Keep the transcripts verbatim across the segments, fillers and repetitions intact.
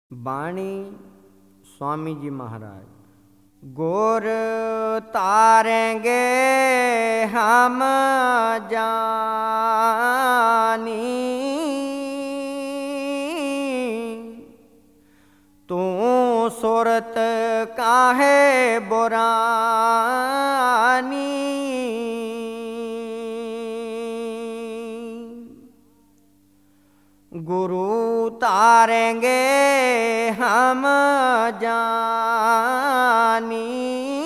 बाणी स्वामी जी महाराज। गोर तारेंगे हम जानी, तू सूरत काहे बुरानी। गुरु तारेंगे हम जानी,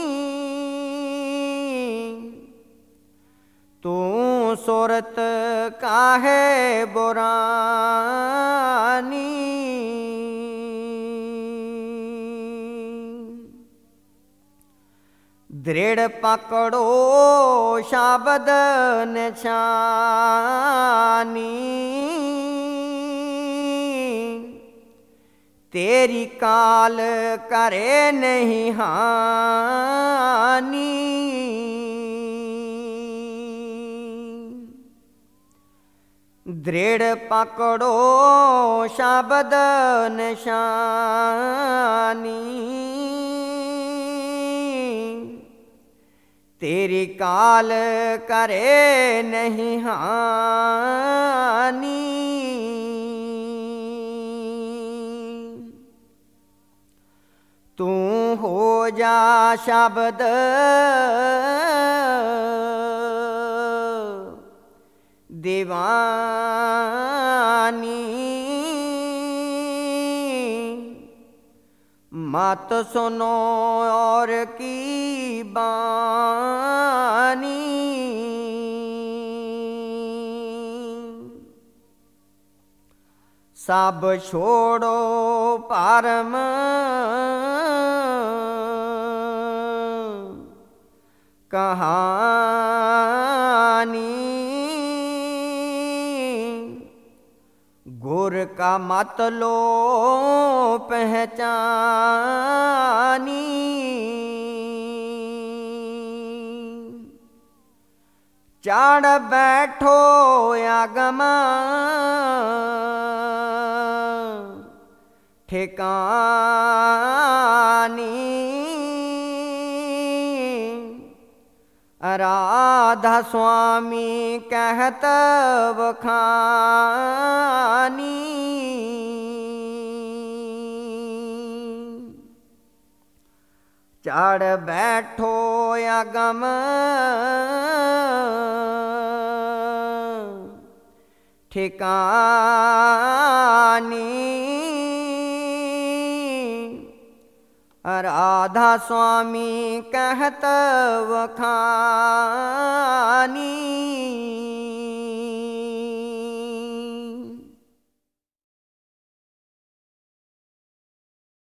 तू सूरत काहे बुरानी। दृढ़ पकड़ो शब्द निशानी, तेरी काल करे नहीं हानि। दृढ़ पकड़ो शब्द निशानी, तेरी काल करे नहीं हानि। तू हो जा शब्द दीवानी, मत सुनो और की बानी। सब छोड़ो परम कहानी, गुर का मत लो पहचानी। चढ़ बैठो आगमा ठिकानी, राधा स्वामी कहत बखानी। चढ़ बैठो अगम ठिकानी, राधा स्वामी कहत बखानी।